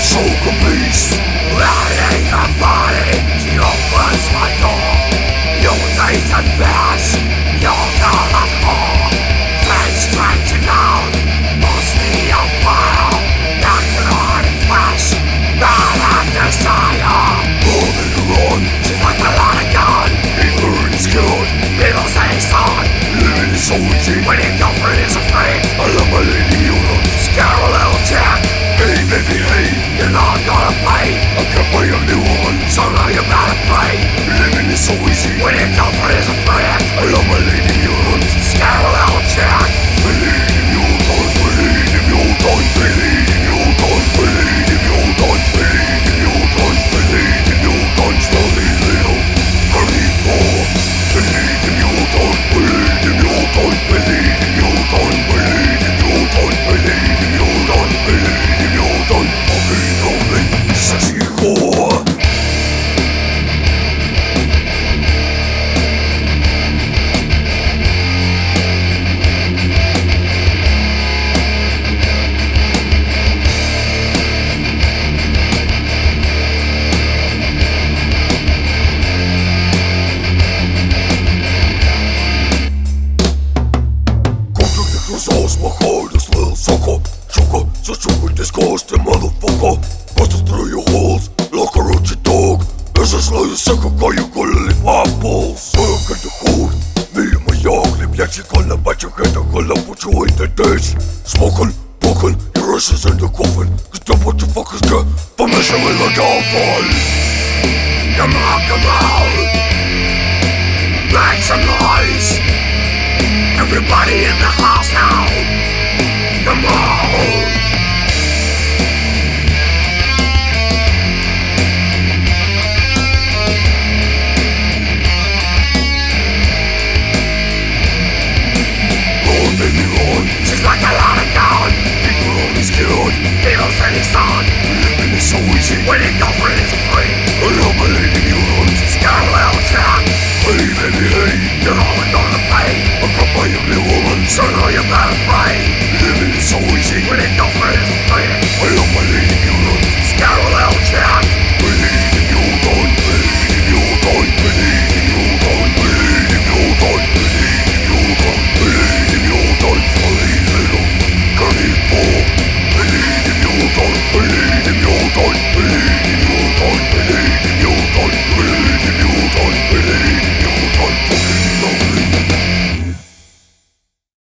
Sugar beast, lying her body. She opens my door. You'll take and bash. You're gonna fall. Face stretching out. Must be on fire. Knocking on in flesh. Bad and desire. Moving around. She's like a lot of gun. People is good. People say son. Living is so easy. When your girlfriend is afraid. I love my lady, you know. Scare a little chick. Hey baby, hey, you're not gonna pay. I can't buy a new one, so now you better pay. Living is so easy when your girlfriend is a friend. I love my lady, you don't scare a little chick. Believe you don't, believe you don't, believe you don't, believe you don't, believe you don't, believe you don't, slowly little hurry for. Believe you don't, believe you don't, believe you don't, believe you don't, believe you don't, believe. Sexy whore. My heart is little sucker. Such a disgusting motherfucker. Busted through your holes, like a roachy dog. There's a slow sucker call you gonna lick my balls. Look at the cold, me and my young lip. Yeah, she gonna bite your head, I'm gonna put you in the dish. Smoking, broken, your ass is in the coffin. Cause that's what you fuckers get for messing with a girlfriend. Come on, make some noise. Everybody in the house now. Come on. She's like a lot of gun. People always killed. People say it's on. Living is so easy when your girlfriend is free. I love my lady, you don't. Scare a little chick. Hey baby, hey, you're only gonna pay. I can't buy a new woman, so now you better